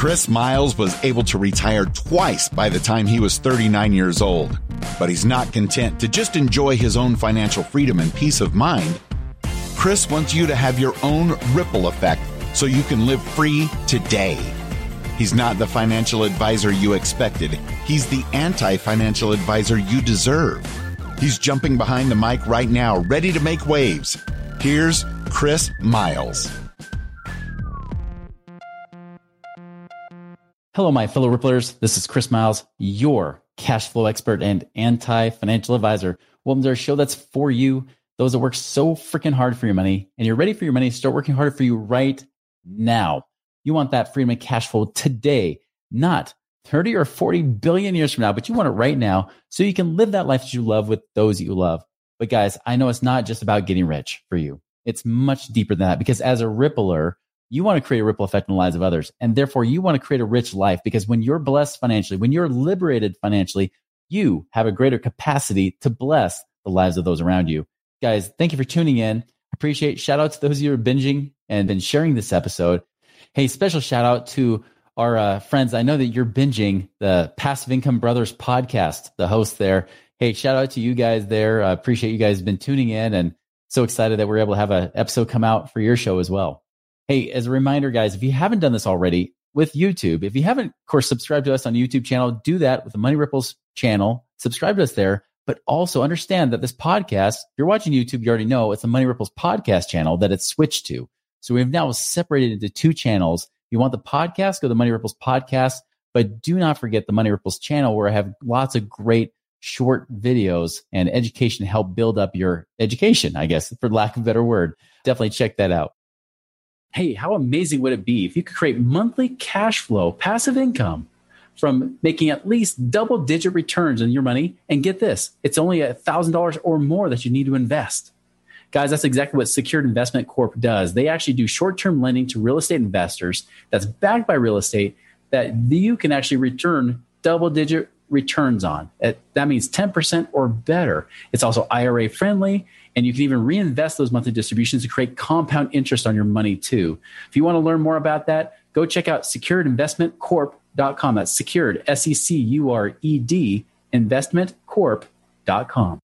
Chris Miles was able to retire twice by the time he was 39 years old. But he's not content to just enjoy his own financial freedom and peace of mind. Chris wants you to have your own ripple effect so you can live free today. He's not the financial advisor you expected. He's the anti-financial advisor you deserve. He's jumping behind the mic right now, ready to make waves. Here's Chris Miles. Hello, my fellow Ripplers. This is Chris Miles, your cash flow expert and anti-financial advisor. Welcome to our show that's for you, those that work so freaking hard for your money, and you're ready for your money to start working harder for you right now. You want that freedom and cash flow today, not 30 or 40 billion years from now, but you want it right now so you can live that life that you love with those that you love. But guys, I know it's not just about getting rich for you. It's much deeper than that, because as a Rippler, you want to create a ripple effect in the lives of others. And therefore, you want to create a rich life, because when you're blessed financially, when you're liberated financially, you have a greater capacity to bless the lives of those around you. Guys, thank you for tuning in. Appreciate. Shout out to those of you who are binging and been sharing this episode. Hey, special shout out to our friends. I know that you're binging the Passive Income Brothers podcast, the host there. Hey, shout out to you guys there. I appreciate you guys been tuning in, and so excited that we're able to have an episode come out for your show as well. Hey, as a reminder, guys, if you haven't done this already with YouTube, if you haven't, of course, subscribed to us on the YouTube channel, do that with the Money Ripples channel. Subscribe to us there, but also understand that this podcast, if you're watching YouTube, you already know it's the Money Ripples podcast channel that it's switched to. So we've now separated into two channels. If you want the podcast, go to Money Ripples podcast, but do not forget the Money Ripples channel, where I have lots of great short videos and education to help build up your education, I guess, for lack of a better word. Definitely check that out. Hey, how amazing would it be if you could create monthly cash flow, passive income from making at least double-digit returns on your money? And get this, it's only $1,000 or more that you need to invest. Guys, that's exactly what Secured Investment Corp does. They actually do short-term lending to real estate investors that's backed by real estate that you can actually return double-digit returns on. That means 10% or better. It's also IRA friendly, and you can even reinvest those monthly distributions to create compound interest on your money too. If you want to learn more about that, go check out securedinvestmentcorp.com. That's secured, SECURED, investmentcorp.com.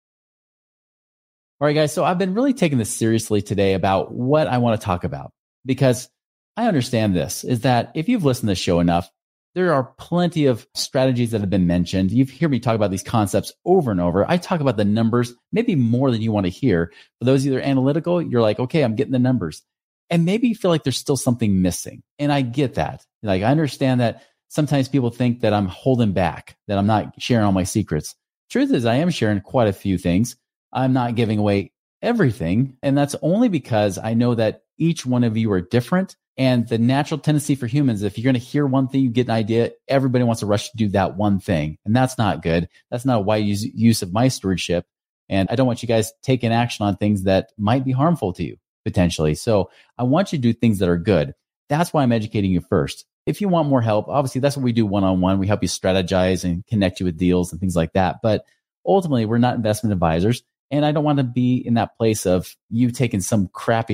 All right, guys. So I've been really taking this seriously today about what I want to talk about, because I understand this is that if you've listened to the show enough, there are plenty of strategies that have been mentioned. You've heard me talk about these concepts over and over. I talk about the numbers, maybe more than you want to hear. For those that are analytical, you're like, okay, I'm getting the numbers. And maybe you feel like there's still something missing. And I get that. Like, I understand that sometimes people think that I'm holding back, that I'm not sharing all my secrets. Truth is, I am sharing quite a few things. I'm not giving away everything. And that's only because I know that each one of you are different. And the natural tendency for humans, if you're going to hear one thing, you get an idea, everybody wants to rush to do that one thing. And that's not good. That's not a wise use of my stewardship. And I don't want you guys taking action on things that might be harmful to you, potentially. So I want you to do things that are good. That's why I'm educating you first. If you want more help, obviously that's what we do one-on-one. We help you strategize and connect you with deals and things like that. But ultimately, we're not investment advisors. And I don't want to be in that place of you taking some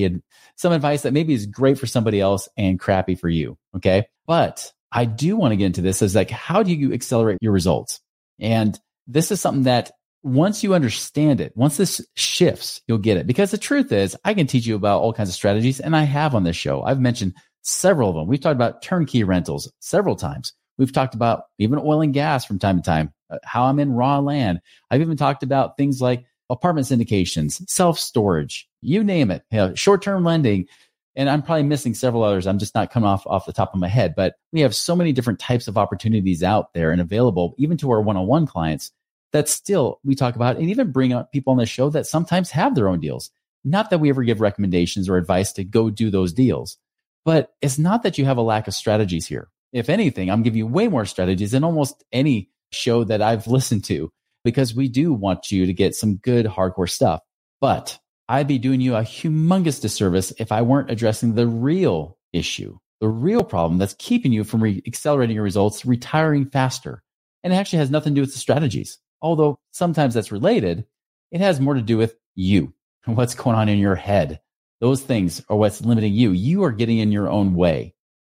advice that maybe is great for somebody else and crappy for you. Okay. But I do want to get into this as like, how do you accelerate your results? And this is something that once you understand it, once this shifts, you'll get it. Because the truth is, I can teach you about all kinds of strategies, and I have on this show. I've mentioned several of them. We've talked about turnkey rentals several times. We've talked about even oil and gas from time to time, how I'm in raw land. I've even talked about things like apartment syndications, self-storage, you name it, short-term lending. And I'm probably missing several others. I'm just not coming off the top of my head. But we have so many different types of opportunities out there and available, even to our one-on-one clients, that still we talk about, and even bring up people on the show that sometimes have their own deals. Not that we ever give recommendations or advice to go do those deals. But it's not that you have a lack of strategies here. If anything, I'm giving you way more strategies than almost any show that I've listened to, because we do want you to get some good hardcore stuff. But I'd be doing you a humongous disservice if I weren't addressing the real issue, the real problem that's keeping you from accelerating your results, retiring faster. And it actually has nothing to do with the strategies. Although sometimes that's related, it has more to do with you and what's going on in your head. Those things are what's limiting you. You are getting in your own way.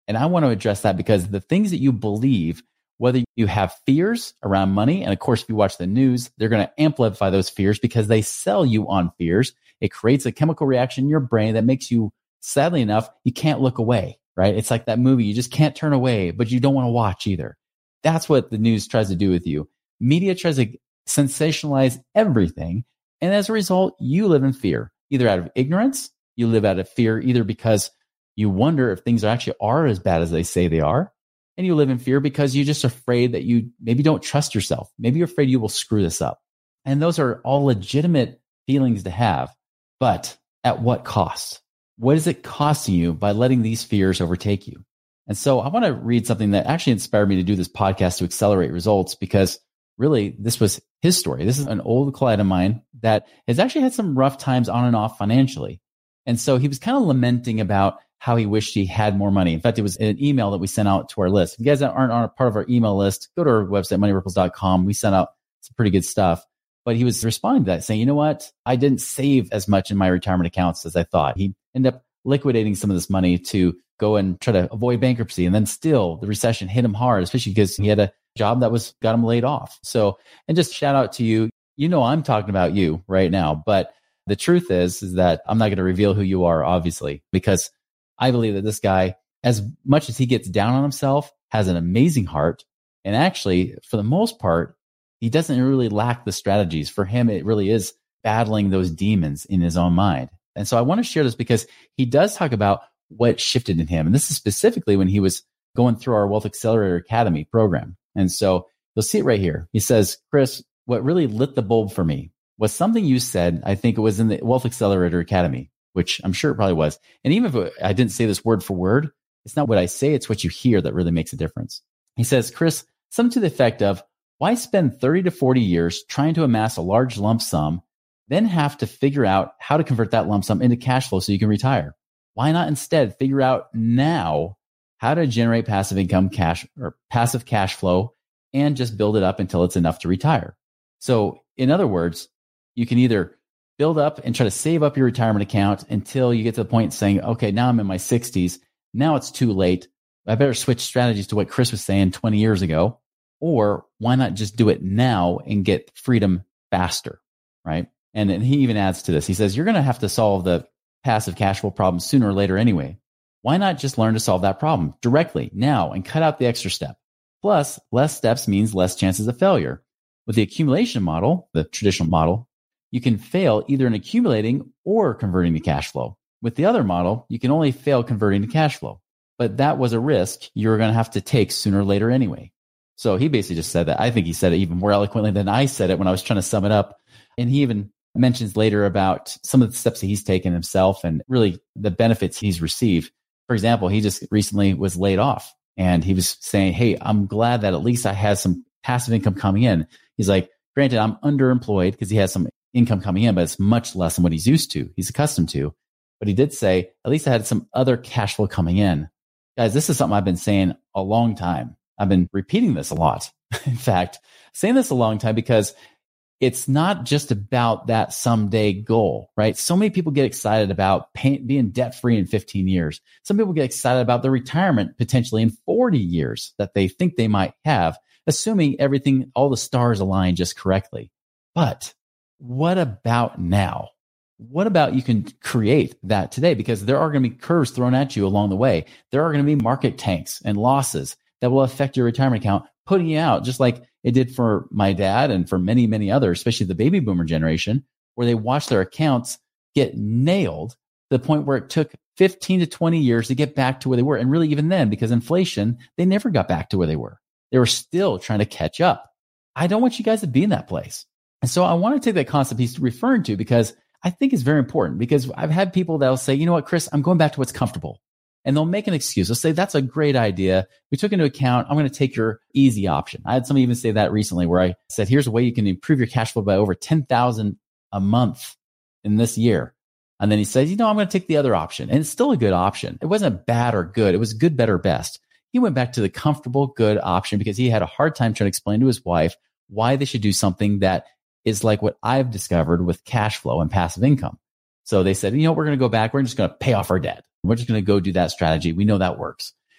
And I want to address that because the things that you believe, whether you have fears around money, and of course, if you watch the news, they're going to amplify those fears because they sell you on fears. It creates a chemical reaction in your brain that makes you, sadly enough, you can't look away, right? It's like that movie. You just can't turn away, but you don't want to watch either. That's what the news tries to do with you. Media tries to sensationalize everything. And as a result, you live in fear, either out of ignorance, you live out of fear, either because you wonder if things actually are as bad as they say they are. And you live in fear because you're just afraid that you maybe don't trust yourself. Maybe you're afraid you will screw this up. And those are all legitimate feelings to have. But at what cost? What is it costing you by letting these fears overtake you? And so I want to read something that actually inspired me to do this podcast to accelerate results, because really this was his story. This is an old client of mine that has actually had some rough times on and off financially. And so he was kind of lamenting about how he wished he had more money. In fact, it was an email that we sent out to our list. If you guys aren't on a part of our email list, go to our website, moneyripples.com. We sent out some pretty good stuff. But he was responding to that saying, you know what? I didn't save as much in my retirement accounts as I thought. He ended up liquidating some of this money to go and try to avoid bankruptcy. And then still the recession hit him hard, especially because he had a job that got him laid off. So, and just shout out to you. You know, I'm talking about you right now, but the truth is that I'm not going to reveal who you are, obviously, because I believe that this guy, as much as he gets down on himself, has an amazing heart. And actually, for the most part, he doesn't really lack the strategies. For him, it really is battling those demons in his own mind. And so I want to share this because he does talk about what shifted in him. And this is specifically when he was going through our Wealth Accelerator Academy program. And so you'll see it right here. He says, Chris, what really lit the bulb for me was something you said. I think it was in the Wealth Accelerator Academy, which I'm sure it probably was. And even if I didn't say this word for word, it's not what I say, it's what you hear that really makes a difference. He says, Chris, something to the effect of, why spend 30 to 40 years trying to amass a large lump sum, then have to figure out how to convert that lump sum into cash flow so you can retire? Why not instead figure out now how to generate passive income cash or passive cash flow and just build it up until it's enough to retire? So in other words, you can either build up and try to save up your retirement account until you get to the point saying, okay, now I'm in my 60s. Now it's too late. I better switch strategies to what Chris was saying 20 years ago. Or why not just do it now and get freedom faster, right? And he even adds to this. He says, you're going to have to solve the passive cash flow problem sooner or later anyway. Why not just learn to solve that problem directly now and cut out the extra step? Plus, less steps means less chances of failure. With the accumulation model, the traditional model, you can fail either in accumulating or converting to cash flow. With the other model, you can only fail converting to cash flow. But that was a risk you were going to have to take sooner or later anyway. So he basically just said that. I think he said it even more eloquently than I said it when I was trying to sum it up. And he even mentions later about some of the steps that he's taken himself and really the benefits he's received. For example, he just recently was laid off and he was saying, hey, I'm glad that at least I had some passive income coming in. He's like, granted, I'm underemployed because he has some income coming in, but it's much less than what he's used to. He's accustomed to. But he did say, at least I had some other cash flow coming in. Guys, this is something I've been saying a long time. I've been repeating this a lot. In fact, saying this a long time because it's not just about that someday goal, right? So many people get excited about being debt-free in 15 years. Some people get excited about their retirement potentially in 40 years that they think they might have, assuming everything, all the stars align just correctly. But what about now? What about you can create that today? Because there are going to be curves thrown at you along the way. There are going to be market tanks and losses that will affect your retirement account, putting you out, just like it did for my dad and for many, many others, especially the baby boomer generation, where they watched their accounts get nailed to the point where it took 15 to 20 years to get back to where they were. And really, even then, because inflation, they never got back to where they were. They were still trying to catch up. I don't want you guys to be in that place. And so I want to take that concept he's referring to because I think it's very important, because I've had people that will say, you know what, Chris, I'm going back to what's comfortable. And they'll make an excuse. They'll say, that's a great idea. We took into account, I'm going to take your easy option. I had somebody even say that recently where I said, here's a way you can improve your cash flow by over $10,000 a month in this year. And then he says, you know, I'm going to take the other option. And it's still a good option. It wasn't bad or good. It was good, better, best. He went back to the comfortable, good option because he had a hard time trying to explain to his wife why they should do something that is like what I've discovered with cash flow and passive income. So they said, you know, we're going to go back. We're just going to pay off our debt. We're just going to go do that strategy. We know that works.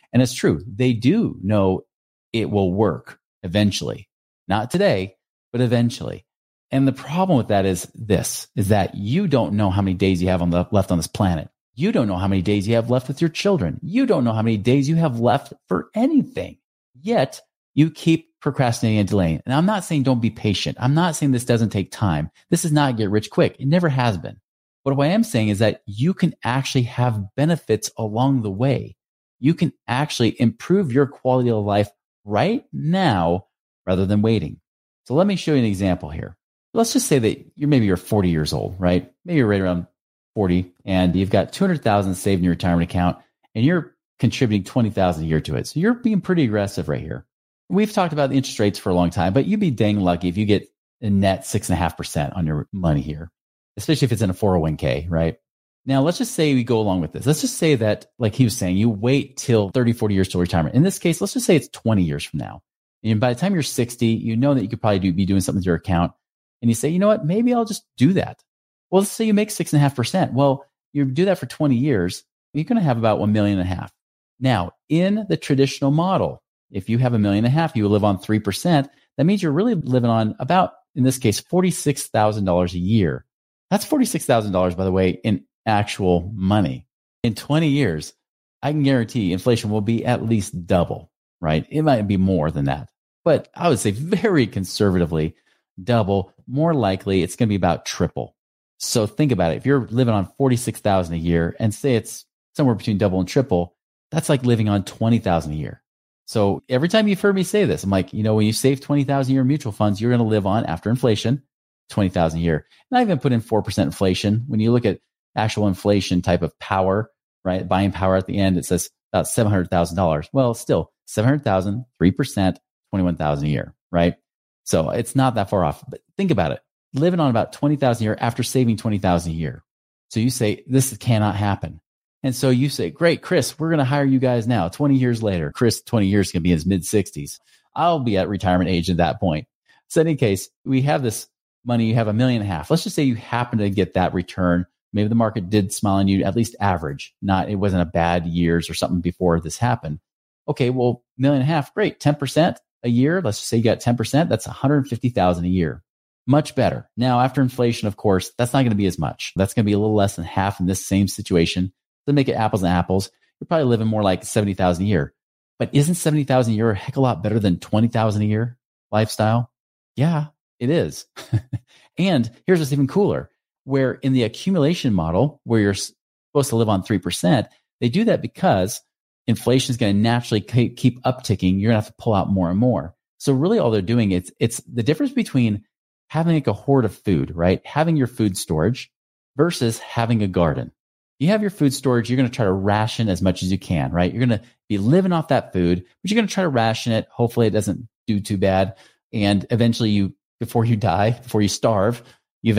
And it's true. They do know it will work eventually. Not today, but eventually. And the problem with that is that you don't know how many days you have left on this planet. You don't know how many days you have left with your children. You don't know how many days you have left for anything. Yet you keep procrastinating and delaying. And I'm not saying don't be patient. I'm not saying this doesn't take time. This is not get rich quick. It never has been. But what I am saying is that you can actually have benefits along the way. You can actually improve your quality of life right now rather than waiting. So let me show you an example here. Let's just say that you're 40 years old, right? Maybe you're right around 40 and you've got 200,000 saved in your retirement account and you're contributing 20,000 a year to it. So you're being pretty aggressive right here. We've talked about the interest rates for a long time, but you'd be dang lucky if you get a net 6.5% on your money here, especially if it's in a 401k, right? Now, let's just say we go along with this. Let's just say that, like he was saying, you wait till 30, 40 years till retirement. In this case, let's just say it's 20 years from now. And by the time you're 60, you know that you could probably be doing something with your account. And you say, you know what, maybe I'll just do that. Well, let's say you make 6.5%. Well, you do that for 20 years, you're going to have about $1.5 million. Now, in the traditional model, if you have $1.5 million, you will live on 3%. That means you're really living on about, in this case, $46,000 a year. That's $46,000, by the way, in actual money. In 20 years, I can guarantee inflation will be at least double, right? It might be more than that, but I would say very conservatively, double. More likely, it's going to be about triple. So think about it. If you're living on $46,000 a year and say it's somewhere between double and triple, that's like living on $20,000 a year. So every time you've heard me say this, I'm like, when you save $20,000 a year in mutual funds, you're going to live on, after inflation, $20,000 a year. And I even put in 4% inflation. When you look at actual inflation type of power, right? Buying power at the end, it says about $700,000. Well, still 700,000, 3%, 21,000 a year, right? So it's not that far off, but think about it. Living on about 20,000 a year after saving 20,000 a year. So you say, this cannot happen. And so you say, great, Chris, we're going to hire you guys now. 20 years later, Chris, 20 years can be in his mid 60s. I'll be at retirement age at that point. So in any case, we have this money, you have $1.5 million. Let's just say you happen to get that return. Maybe the market did smile on you, at least average. It wasn't a bad years or something before this happened. Okay, well, $1.5 million, great. 10% a year. Let's just say you got 10%. That's $150,000 a year. Much better. Now, after inflation, of course, that's not going to be as much. That's going to be a little less than half in this same situation. To make it apples and apples, you're probably living more like $70,000 a year. But isn't $70,000 a year a heck of a lot better than $20,000 a year lifestyle? Yeah, it is. And here's what's even cooler. Where in the accumulation model, where you're supposed to live on 3%, they do that because inflation is going to naturally keep upticking. You're going to have to pull out more and more. So really all they're doing, it's the difference between having like a hoard of food, right? Having your food storage versus having a garden. You have your food storage, you're going to try to ration as much as you can, right? You're going to be living off that food, but you're going to try to ration it. Hopefully it doesn't do too bad. And eventually before you starve, you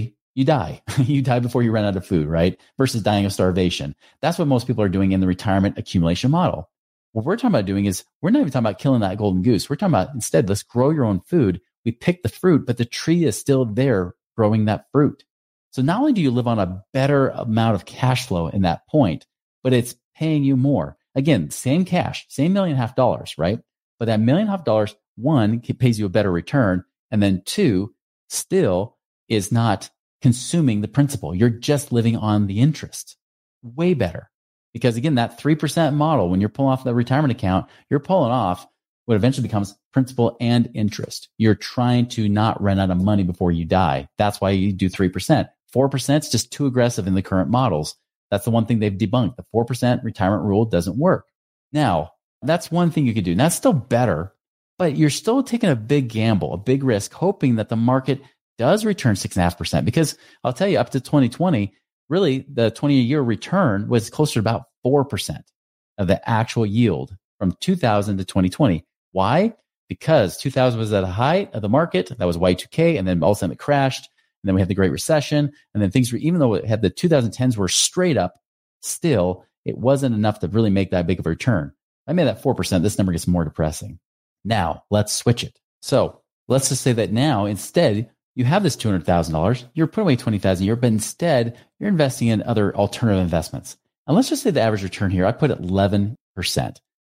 die. You die before you run out of food, right? Versus dying of starvation. That's what most people are doing in the retirement accumulation model. What we're talking about doing is, we're not even talking about killing that golden goose. We're talking about instead, let's grow your own food. We pick the fruit, but the tree is still there growing that fruit. So not only do you live on a better amount of cash flow in that point, but it's paying you more. Again, same cash, same $1.5 million, right? But that $1.5 million, one, pays you a better return. And then two, still is not consuming the principal. You're just living on the interest. Way better. Because again, that 3% model, when you're pulling off the retirement account, you're pulling off what eventually becomes principal and interest. You're trying to not run out of money before you die. That's why you do 3%. 4% is just too aggressive in the current models. That's the one thing they've debunked. The 4% retirement rule doesn't work. Now, that's one thing you could do. And that's still better, but you're still taking a big gamble, a big risk, hoping that the market does return 6.5%. Because I'll tell you, up to 2020, really the 20-year return was closer to about 4% of the actual yield from 2000 to 2020. Why? Because 2000 was at the height of the market. That was Y2K. And then all of a sudden it crashed. And then we had the Great Recession. And then things were, even though it had the 2010s were straight up, still, it wasn't enough to really make that big of a return. I made that 4%. This number gets more depressing. Now, let's switch it. So let's just say that now, instead, you have this $200,000. You're putting away $20,000 a year, but instead, you're investing in other alternative investments. And let's just say the average return here, I put 11%.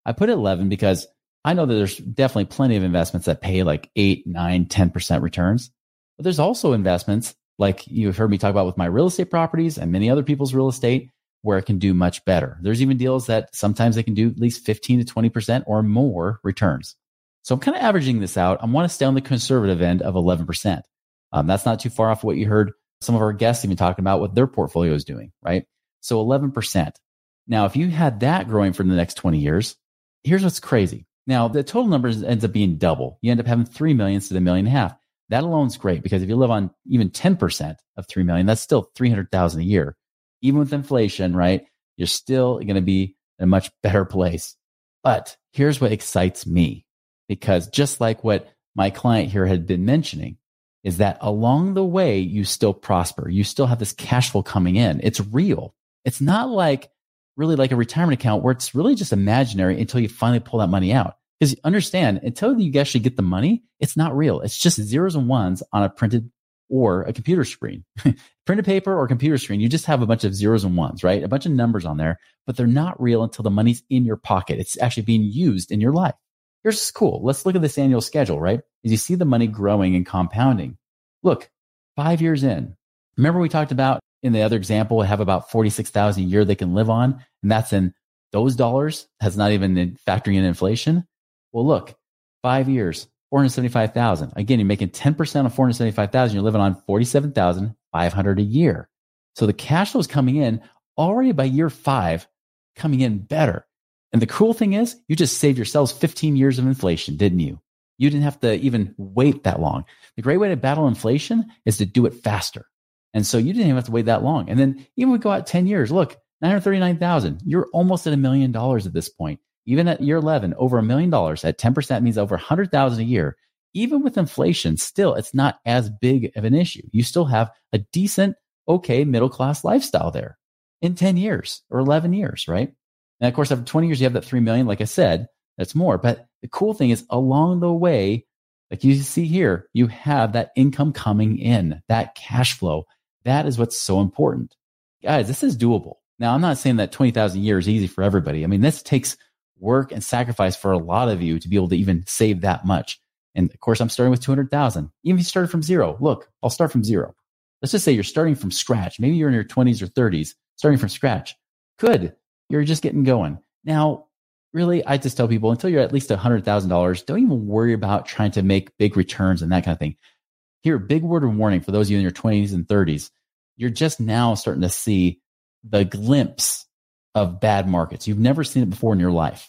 I put it 11 because I know that there's definitely plenty of investments that pay like 8, 9, 10% returns. But there's also investments like you've heard me talk about with my real estate properties and many other people's real estate where it can do much better. There's even deals that sometimes they can do at least 15 to 20% or more returns. So I'm kind of averaging this out. I want to stay on the conservative end of 11%. That's not too far off what you heard some of our guests even talking about what their portfolio is doing, right? So 11%. Now, if you had that growing for the next 20 years, here's what's crazy. Now, the total number ends up being double. You end up having 3 million instead of $1.5 million. That alone is great because if you live on even 10% of 3 million, that's still 300,000 a year. Even with inflation, right? You're still going to be in a much better place. But here's what excites me, because just like what my client here had been mentioning, is that along the way, you still prosper. You still have this cash flow coming in. It's real. It's not like really like a retirement account where it's really just imaginary until you finally pull that money out. Because understand, until you actually get the money, it's not real. It's just zeros and ones on a printed or a computer screen. Printed paper or computer screen, you just have a bunch of zeros and ones, right? A bunch of numbers on there, but they're not real until the money's in your pocket. It's actually being used in your life. Here's what's cool. Let's look at this annual schedule, right? As you see the money growing and compounding. Look, 5 years in. Remember we talked about in the other example, have about 46,000 a year they can live on. And that's in those dollars. That's not even factoring in inflation. Well, look, 5 years, 475,000. Again, you're making 10% on 475,000. You're living on 47,500 a year. So the cash flow is coming in already by year 5, coming in better. And the cool thing is you just saved yourselves 15 years of inflation, didn't you? You didn't have to even wait that long. The great way to battle inflation is to do it faster. And so you didn't even have to wait that long. And then even we go out 10 years, look, 939,000. You're almost at $1 million at this point. Even at year 11, over $1 million at 10% means over 100,000 a year. Even with inflation, still, it's not as big of an issue. You still have a decent, okay, middle-class lifestyle there in 10 years or 11 years, right? And of course, after 20 years, you have that 3 million. Like I said, that's more. But the cool thing is along the way, like you see here, you have that income coming in, that cash flow. That is what's so important. Guys, this is doable. Now, I'm not saying that 20,000 a year is easy for everybody. I mean, this takes work and sacrifice for a lot of you to be able to even save that much. And of course, I'm starting with 200,000. Even if you started from zero, look, I'll start from zero. Let's just say you're starting from scratch. Maybe you're in your 20s or 30s, starting from scratch. Good. You're just getting going. Now, really, I just tell people until you're at least $100,000, don't even worry about trying to make big returns and that kind of thing. Here, big word of warning for those of you in your 20s and 30s. You're just now starting to see the glimpse of bad markets. You've never seen it before in your life,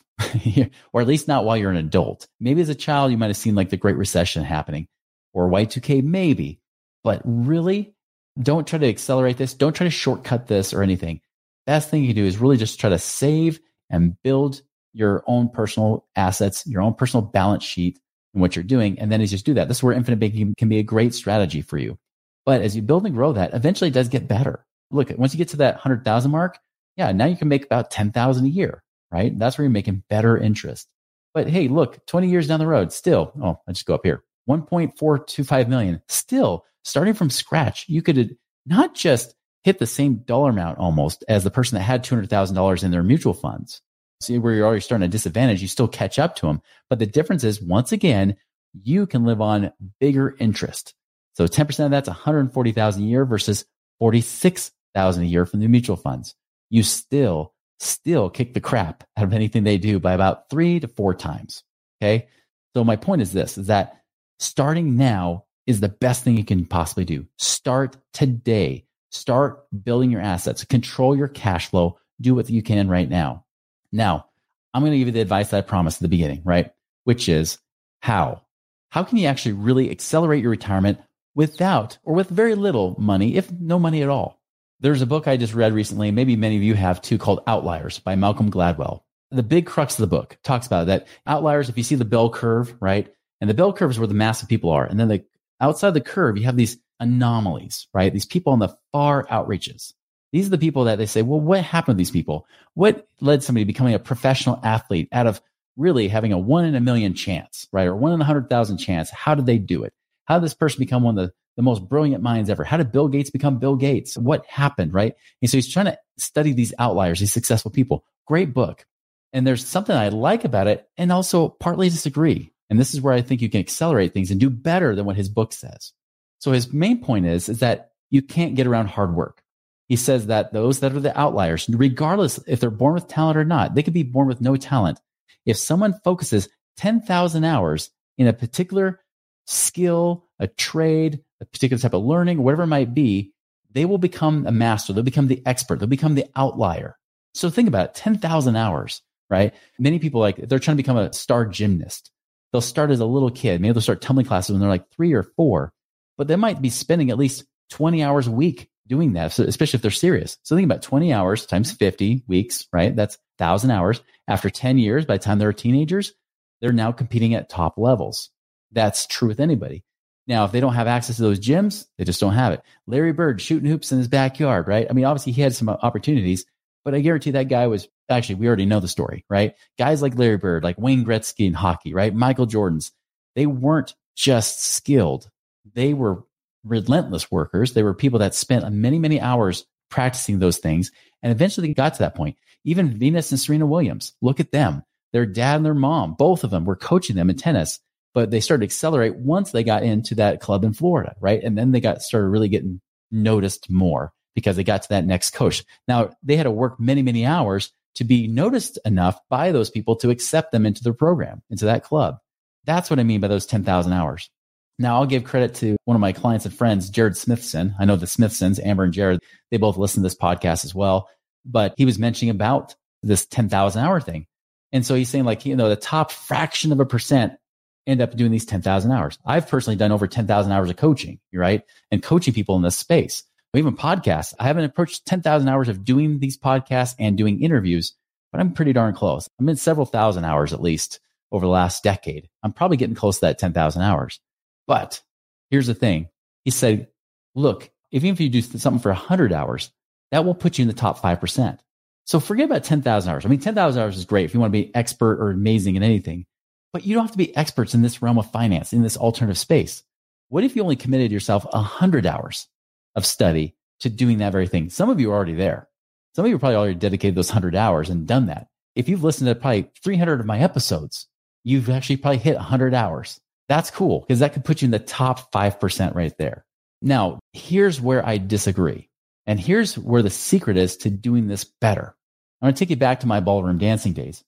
or at least not while you're an adult. Maybe as a child, you might have seen like the Great Recession happening or Y2K maybe, but really don't try to accelerate this. Don't try to shortcut this or anything. Best thing you can do is really just try to save and build your own personal assets, your own personal balance sheet and what you're doing. And then as you just do that, this is where infinite banking can be a great strategy for you. But as you build and grow that, eventually it does get better. Look, once you get to that 100,000 mark, yeah, now you can make about 10,000 a year, right? That's where you're making better interest. But hey, look, 20 years down the road, still, I just go up here, 1.425 million. Still, starting from scratch, you could not just hit the same dollar amount almost as the person that had $200,000 in their mutual funds. See where you're already starting at a disadvantage, you still catch up to them. But the difference is, once again, you can live on bigger interest. So 10% of that's 140,000 a year versus 46,000 a year from the mutual funds. You still kick the crap out of anything they do by about 3 to 4 times. Okay. So my point is this, is that starting now is the best thing you can possibly do. Start today. Start building your assets, control your cash flow, do what you can right now. Now, I'm going to give you the advice that I promised at the beginning, right? Which is how? How can you actually really accelerate your retirement without or with very little money, if no money at all? There's a book I just read recently, maybe many of you have too, called Outliers by Malcolm Gladwell. The big crux of the book talks about that outliers, if you see the bell curve, right? And the bell curve is where the massive people are. And then outside the curve, you have these anomalies, right? These people on the far outreaches. These are the people that they say, well, what happened to these people? What led somebody to becoming a professional athlete out of really having a 1 in a million chance, right? Or 1 in 100,000 chance? How did they do it? How did this person become one of the most brilliant minds ever? How did Bill Gates become Bill Gates? What happened, right? And so he's trying to study these outliers, these successful people. Great book. And there's something I like about it and also partly disagree. And this is where I think you can accelerate things and do better than what his book says. So his main point is that you can't get around hard work. He says that those that are the outliers, regardless if they're born with talent or not, they could be born with no talent. If someone focuses 10,000 hours in a particular skill, a trade, a particular type of learning, whatever it might be, they will become a master. They'll become the expert. They'll become the outlier. So think about it, 10,000 hours, right? Many people, like, they're trying to become a star gymnast. They'll start as a little kid. Maybe they'll start tumbling classes when they're like 3 or 4, but they might be spending at least 20 hours a week doing that, so especially if they're serious. So think about 20 hours times 50 weeks, right? That's 1,000 hours. After 10 years, by the time they're teenagers, they're now competing at top levels. That's true with anybody. Now, if they don't have access to those gyms, they just don't have it. Larry Bird shooting hoops in his backyard, right? I mean, obviously he had some opportunities, but I guarantee that guy was, actually, we already know the story, right? Guys like Larry Bird, like Wayne Gretzky in hockey, right? Michael Jordan's, they weren't just skilled. They were relentless workers. They were people that spent many, many hours practicing those things. And eventually got to that point. Even Venus and Serena Williams, look at them. Their dad and their mom, both of them were coaching them in tennis, but they started to accelerate once they got into that club in Florida, right? And then they started really getting noticed more because they got to that next coach. Now, they had to work many, many hours to be noticed enough by those people to accept them into their program, into that club. That's what I mean by those 10,000 hours. Now, I'll give credit to one of my clients and friends, Jared Smithson. I know the Smithsons, Amber and Jared, they both listen to this podcast as well. But he was mentioning about this 10,000 hour thing. And so he's saying, like, the top fraction of a percent end up doing these 10,000 hours. I've personally done over 10,000 hours of coaching, right? And coaching people in this space. But even podcasts, I haven't approached 10,000 hours of doing these podcasts and doing interviews, but I'm pretty darn close. I'm in several thousand hours at least over the last decade. I'm probably getting close to that 10,000 hours. But here's the thing. He said, look, even if you do something for 100 hours, that will put you in the top 5%. So forget about 10,000 hours. I mean, 10,000 hours is great if you want to be expert or amazing in anything, but you don't have to be experts in this realm of finance, in this alternative space. What if you only committed yourself 100 hours of study to doing that very thing? Some of you are already there. Some of you probably already dedicated those 100 hours and done that. If you've listened to probably 300 of my episodes, you've actually probably hit 100 hours. That's cool because that could put you in the top 5% right there. Now, here's where I disagree. And here's where the secret is to doing this better. I'm going to take you back to my ballroom dancing days.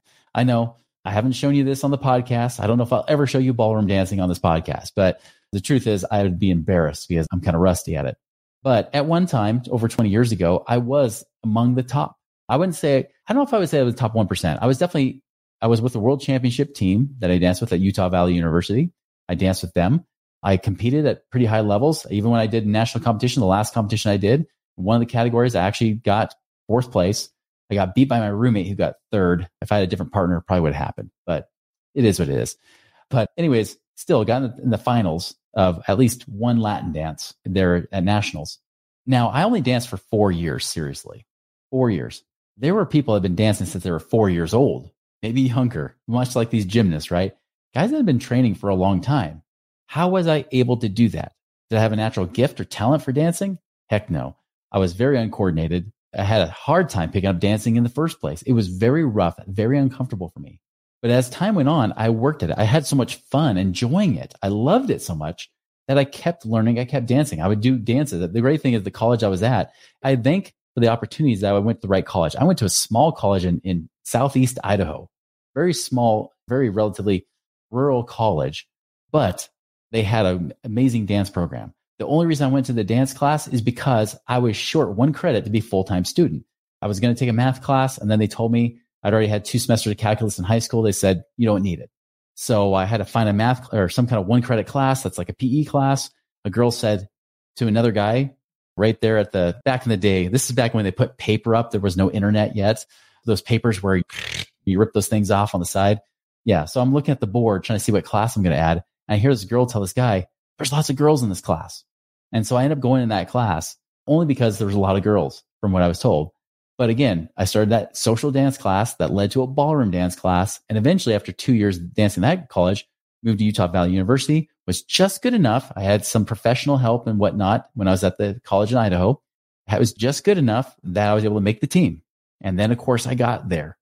I know I haven't shown you this on the podcast. I don't know if I'll ever show you ballroom dancing on this podcast, but the truth is I would be embarrassed because I'm kind of rusty at it. But at one time, over 20 years ago, I was among the top. I don't know if I would say I was the top 1%. I was with the world championship team that I danced with at Utah Valley University. I danced with them. I competed at pretty high levels. Even when I did national competition, the last competition I did, one of the categories, I actually got 4th place. I got beat by my roommate who got 3rd. If I had a different partner, it probably would have happened, but it is what it is. But anyways, still got in the finals of at least one Latin dance there at nationals. Now, I only danced for 4 years, seriously, 4 years. There were people that had been dancing since they were 4 years old, maybe younger, much like these gymnasts, right? Guys that have been training for a long time. How was I able to do that? Did I have a natural gift or talent for dancing? Heck no. I was very uncoordinated. I had a hard time picking up dancing in the first place. It was very rough, very uncomfortable for me. But as time went on, I worked at it. I had so much fun enjoying it. I loved it so much that I kept learning. I kept dancing. I would do dances. The great thing is the college I was at, I thank for the opportunities that I went to the right college. I went to a small college in Southeast Idaho, very small, very relatively rural college, but they had an amazing dance program. The only reason I went to the dance class is because I was short 1 credit to be a full-time student. I was going to take a math class, and then they told me I'd already had 2 semesters of calculus in high school. They said, you don't need it. So I had to find a math or some kind of 1 credit class that's like a PE class. A girl said to another guy right there back in the day, this is back when they put paper up. There was no internet yet. Those papers where you rip those things off on the side. Yeah. So I'm looking at the board trying to see what class I'm going to add. And I hear this girl tell this guy, there's lots of girls in this class. And so I ended up going in that class only because there was a lot of girls from what I was told. But again, I started that social dance class that led to a ballroom dance class. And eventually after 2 years dancing at that college, moved to Utah Valley University, was just good enough. I had some professional help and whatnot when I was at the college in Idaho. It was just good enough that I was able to make the team. And then of course I got there.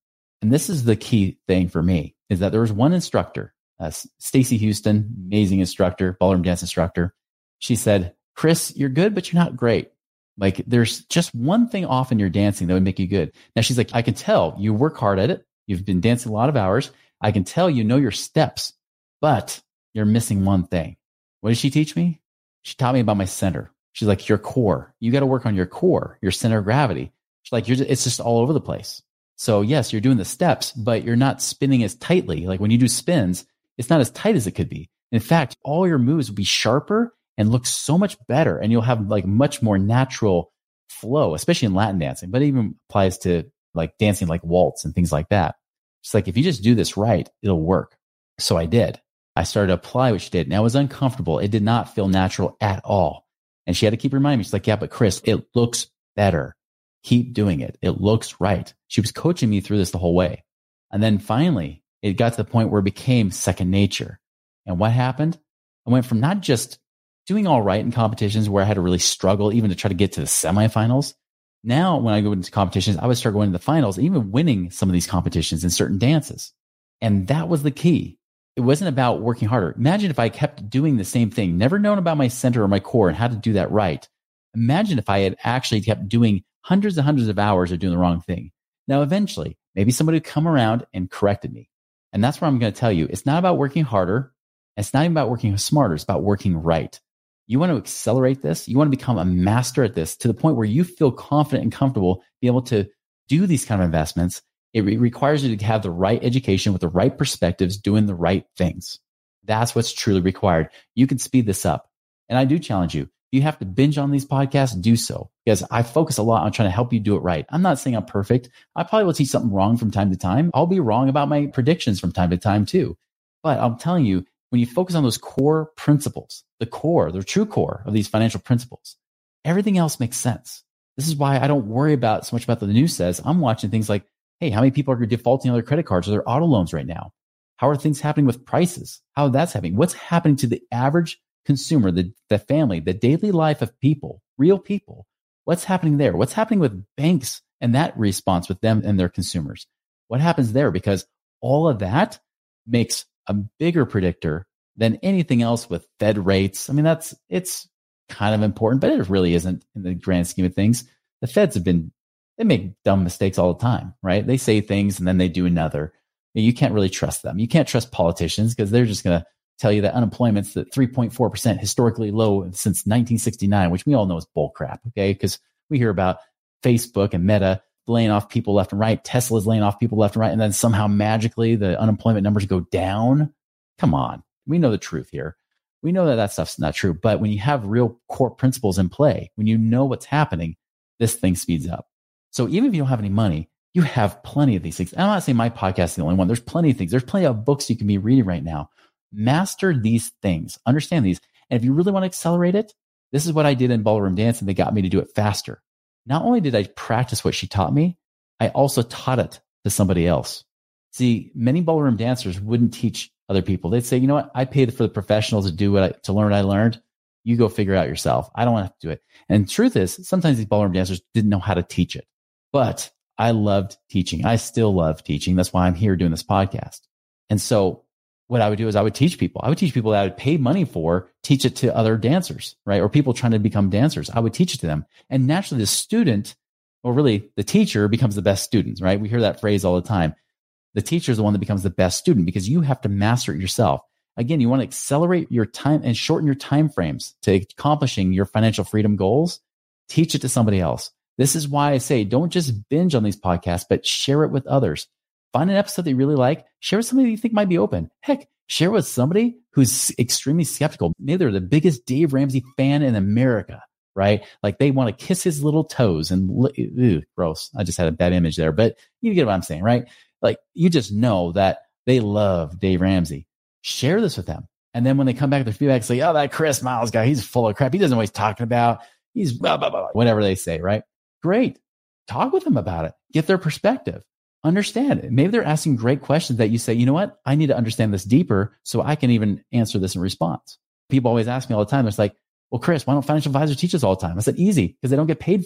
And this is the key thing for me, is that there was one instructor, Stacy Houston, amazing instructor, ballroom dance instructor. She said, Chris, you're good, but you're not great. Like there's just one thing off in your dancing that would make you good. Now she's like, I can tell you work hard at it. You've been dancing a lot of hours. I can tell you know your steps, but you're missing one thing. What did she teach me? She taught me about my center. She's like, your core. You got to work on your core, your center of gravity. She's like, it's just all over the place. So yes, you're doing the steps, but you're not spinning as tightly. Like when you do spins, it's not as tight as it could be. In fact, all your moves will be sharper and look so much better. And you'll have like much more natural flow, especially in Latin dancing, but it even applies to like dancing like waltz and things like that. It's like, if you just do this right, it'll work. So I did. I started to apply what she did. Now it was uncomfortable. It did not feel natural at all. And she had to keep reminding me. She's like, yeah, but Chris, it looks better. Keep doing it. It looks right. She was coaching me through this the whole way. And then finally, it got to the point where it became second nature. And what happened? I went from not just doing all right in competitions where I had to really struggle even to try to get to the semifinals. Now, when I go into competitions, I would start going to the finals, even winning some of these competitions in certain dances. And that was the key. It wasn't about working harder. Imagine if I kept doing the same thing, never known about my center or my core and how to do that right. Imagine if I had actually kept doing hundreds and hundreds of hours of doing the wrong thing. Now, eventually, maybe somebody would come around and corrected me. And that's where I'm going to tell you, it's not about working harder. It's not even about working smarter. It's about working right. You want to accelerate this. You want to become a master at this to the point where you feel confident and comfortable, be able to do these kind of investments. It requires you to have the right education with the right perspectives, doing the right things. That's what's truly required. You can speed this up. And I do challenge you. If you have to binge on these podcasts, do so, because I focus a lot on trying to help you do it right. I'm not saying I'm perfect. I probably will teach something wrong from time to time. I'll be wrong about my predictions from time to time too. But I'm telling you, when you focus on those core principles, the true core of these financial principles, everything else makes sense. This is why I don't worry about so much about the news says. I'm watching things like, hey, how many people are defaulting on their credit cards or their auto loans right now? How are things happening with prices? How that's happening? What's happening to the average consumer, the family, the daily life of people, real people? What's happening there? What's happening with banks and that response with them and their consumers? What happens there? Because all of that makes a bigger predictor than anything else with Fed rates. I mean, it's kind of important, but it really isn't in the grand scheme of things. The Feds they make dumb mistakes all the time, right? They say things and then they do another. You can't really trust them. You can't trust politicians because they're just going to tell you that unemployment's at 3.4%, historically low since 1969, which we all know is bull crap, okay? Because we hear about Facebook and Meta laying off people left and right. Tesla's laying off people left and right. And then somehow magically the unemployment numbers go down. Come on. We know the truth here. We know that stuff's not true. But when you have real core principles in play, when you know what's happening, this thing speeds up. So even if you don't have any money, you have plenty of these things. I'm not saying my podcast is the only one. There's plenty of things. There's plenty of books you can be reading right now. Master these things. Understand these. And if you really want to accelerate it, this is what I did in ballroom dancing that got me to do it faster. Not only did I practice what she taught me, I also taught it to somebody else. See, many ballroom dancers wouldn't teach other people. They'd say, you know what? I paid for the professionals to learn what I learned. You go figure it out yourself. I don't want to have to do it. And the truth is, sometimes these ballroom dancers didn't know how to teach it. But I loved teaching. I still love teaching. That's why I'm here doing this podcast. And so what I would do is I would teach people. I would teach people that I would pay money for, teach it to other dancers, right? Or people trying to become dancers. I would teach it to them. And naturally the student, or really the teacher, becomes the best student, right? We hear that phrase all the time. The teacher is the one that becomes the best student because you have to master it yourself. Again, you want to accelerate your time and shorten your time frames to accomplishing your financial freedom goals. Teach it to somebody else. This is why I say, don't just binge on these podcasts, but share it with others. Find an episode that you really like. Share with somebody you think might be open. Heck, share with somebody who's extremely skeptical. Maybe they're the biggest Dave Ramsey fan in America, right? Like they want to kiss his little toes and gross. I just had a bad image there, but you get what I'm saying, right? Like you just know that they love Dave Ramsey. Share this with them. And then when they come back with their feedback, say, oh, that Chris Miles guy, he's full of crap. He doesn't know what he's talking about. He's blah, blah, blah, whatever they say, right? Great. Talk with them about it. Get their perspective. Understand it. Maybe they're asking great questions that you say, you know what? I need to understand this deeper so I can even answer this in response. People always ask me all the time. It's like, well, Chris, why don't financial advisors teach us all the time? I said, easy, because they don't get paid for it.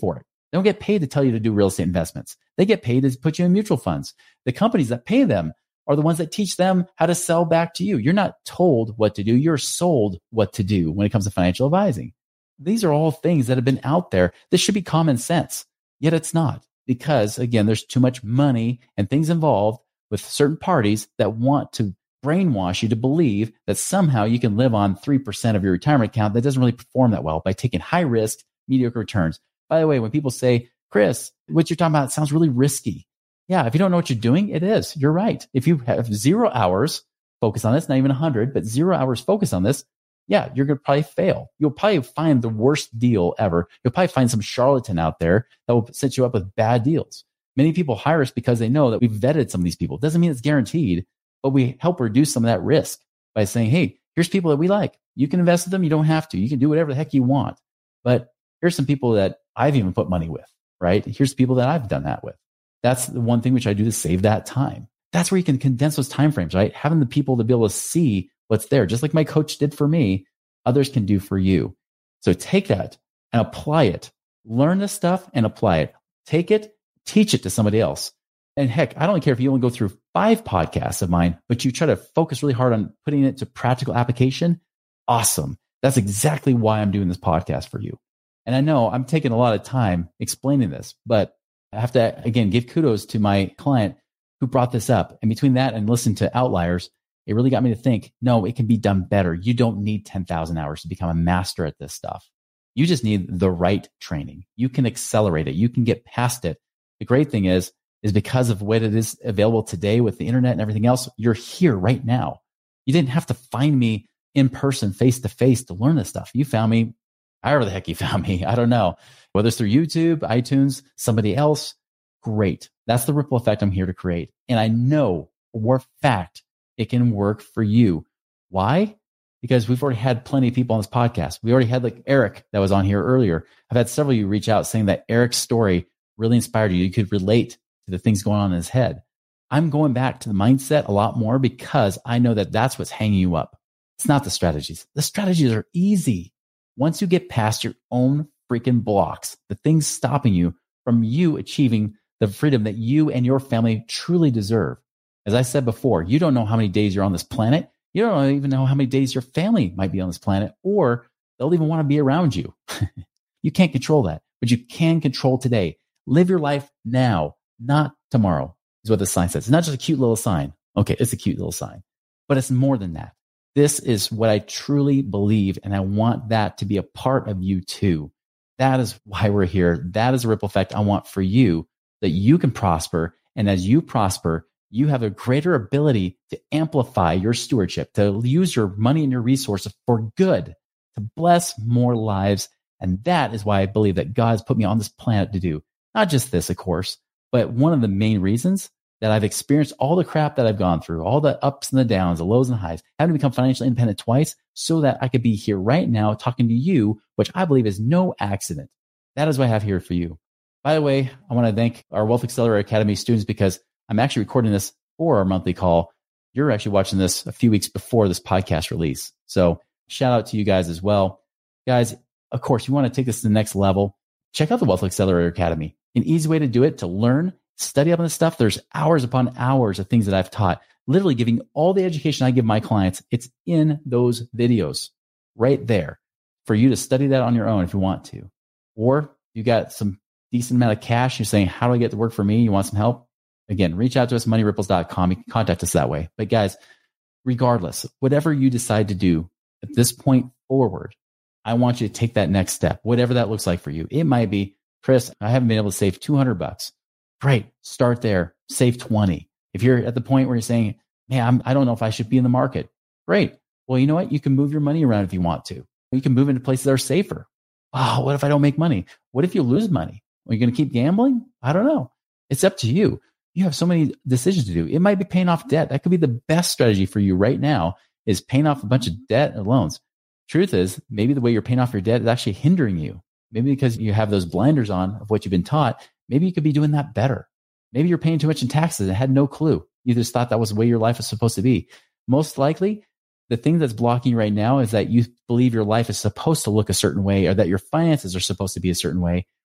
They don't get paid to tell you to do real estate investments. They get paid to put you in mutual funds. The companies that pay them are the ones that teach them how to sell back to you. You're not told what to do. You're sold what to do when it comes to financial advising. These are all things that have been out there. This should be common sense, yet it's not, because again, there's too much money and things involved with certain parties that want to brainwash you to believe that somehow you can live on 3% of your retirement account that doesn't really perform that well by taking high risk, mediocre returns. By the way, when people say, Chris, what you're talking about sounds really risky. Yeah, if you don't know what you're doing, it is. You're right. If you have 0 hours focus on this, not even 100, but 0 hours focus on this, yeah, you're going to probably fail. You'll probably find the worst deal ever. You'll probably find some charlatan out there that will set you up with bad deals. Many people hire us because they know that we've vetted some of these people. It doesn't mean it's guaranteed, but we help reduce some of that risk by saying, hey, here's people that we like. You can invest in them. You don't have to. You can do whatever the heck you want. But here's some people that I've even put money with, right? Here's people that I've done that with. That's the one thing which I do to save that time. That's where you can condense those timeframes, right? Having the people to be able to see what's there, just like my coach did for me, others can do for you. So take that and apply it. Learn this stuff and apply it. Take it, teach it to somebody else. And heck, I don't care if you only go through 5 podcasts of mine, but you try to focus really hard on putting it to practical application. Awesome. That's exactly why I'm doing this podcast for you. And I know I'm taking a lot of time explaining this, but I have to, again, give kudos to my client who brought this up. And between that and listen to Outliers, it really got me to think, no, it can be done better. You don't need 10,000 hours to become a master at this stuff. You just need the right training. You can accelerate it. You can get past it. The great thing is because of what it is available today with the internet and everything else, you're here right now. You didn't have to find me in person, face to face to learn this stuff. You found me, however the heck you found me. I don't know. Whether it's through YouTube, iTunes, somebody else, great. That's the ripple effect I'm here to create. And I know for a fact it can work for you. Why? Because we've already had plenty of people on this podcast. We already had like Eric that was on here earlier. I've had several of you reach out saying that Eric's story really inspired you. You could relate to the things going on in his head. I'm going back to the mindset a lot more because I know that that's what's hanging you up. It's not the strategies. The strategies are easy. Once you get past your own freaking blocks, the things stopping you from you achieving the freedom that you and your family truly deserve. As I said before, you don't know how many days you're on this planet. You don't even know how many days your family might be on this planet, or they'll even want to be around you. You can't control that, but you can control today. Live your life now, not tomorrow, is what the sign says. It's not just a cute little sign. Okay, it's a cute little sign, but it's more than that. This is what I truly believe, and I want that to be a part of you too. That is why we're here. That is a ripple effect I want for you, that you can prosper. And as you prosper, you have a greater ability to amplify your stewardship, to use your money and your resources for good, to bless more lives. And that is why I believe that God has put me on this planet to do. Not just this, of course, but one of the main reasons that I've experienced all the crap that I've gone through, all the ups and the downs, the lows and the highs, having to become financially independent twice so that I could be here right now talking to you, which I believe is no accident. That is what I have here for you. By the way, I want to thank our Wealth Accelerator Academy students because I'm actually recording this for our monthly call. You're actually watching this a few weeks before this podcast release. So shout out to you guys as well. Guys, of course, you want to take this to the next level. Check out the Wealth Accelerator Academy. An easy way to do it, to learn, study up on this stuff. There's hours upon hours of things that I've taught, literally giving all the education I give my clients. It's in those videos right there for you to study that on your own if you want to. Or you got some decent amount of cash. You're saying, how do I get to work for me? You want some help? Again, reach out to us, moneyripples.com. You can contact us that way. But guys, regardless, whatever you decide to do at this point forward, I want you to take that next step, whatever that looks like for you. It might be, Chris, I haven't been able to save $200. Great. Start there. Save 20. If you're at the point where you're saying, man, I don't know if I should be in the market. Great. Well, you know what? You can move your money around if you want to. You can move into places that are safer. Oh, what if I don't make money? What if you lose money? Are you going to keep gambling? I don't know. It's up to you. You have so many decisions to do. It might be paying off debt. That could be the best strategy for you right now, is paying off a bunch of debt or loans. Truth is, maybe the way you're paying off your debt is actually hindering you. Maybe because you have those blinders on of what you've been taught. Maybe you could be doing that better. Maybe you're paying too much in taxes and had no clue. You just thought that was the way your life is supposed to be. Most likely, the thing that's blocking you right now is that you believe your life is supposed to look a certain way, or that your finances are supposed to be a certain way,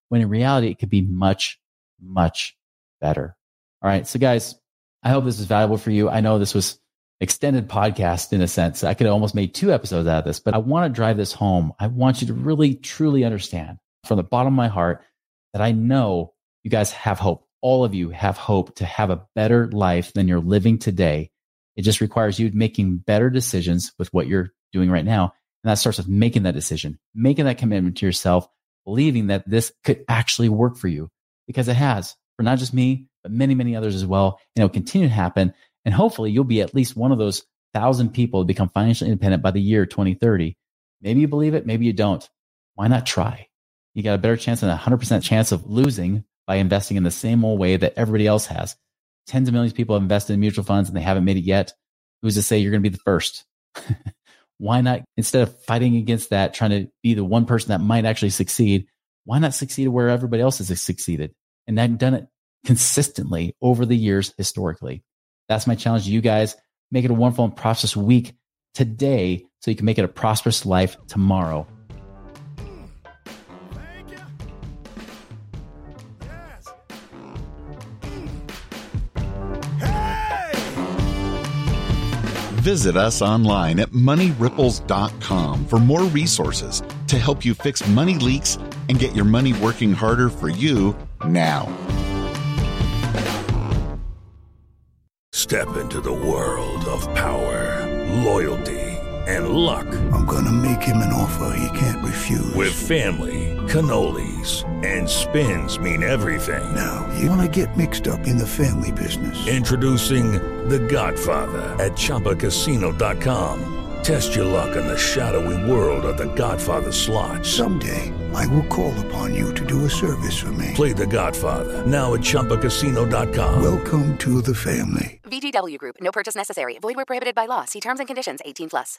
when in reality, it could be much, much better. All right. So guys, I hope this is valuable for you. I know this was extended podcast in a sense. I could have almost made 2 episodes out of this, but I want to drive this home. I want you to really, truly understand from the bottom of my heart that I know you guys have hope. All of you have hope to have a better life than you're living today. It just requires you making better decisions with what you're doing right now. And that starts with making that decision, making that commitment to yourself, believing that this could actually work for you, because it has for not just me, but many, many others as well. And it'll continue to happen. And hopefully you'll be at least one of those 1,000 people to become financially independent by the year 2030. Maybe you believe it, maybe you don't. Why not try? You got a better chance than a 100% chance of losing by investing in the same old way that everybody else has. Tens of millions of people have invested in mutual funds and they haven't made it yet. Who's to say you're going to be the first? Why not, instead of fighting against that, trying to be the one person that might actually succeed, why not succeed where everybody else has succeeded? And I've done it consistently over the years historically. That's my challenge to you guys. Make it a wonderful and prosperous week today so you can make it a prosperous life tomorrow. Visit us online at moneyripples.com for more resources to help you fix money leaks and get your money working harder for you now. Step into the world of power, loyalty, and luck. I'm gonna make him an offer he can't refuse. With family, cannolis, and spins mean everything. Now, you wanna get mixed up in the family business. Introducing The Godfather at ChumbaCasino.com. Test your luck in the shadowy world of The Godfather slot. Someday, I will call upon you to do a service for me. Play The Godfather now at ChumbaCasino.com. Welcome to the family. VGW Group. No purchase necessary. Void where prohibited by law. See terms and conditions. 18+.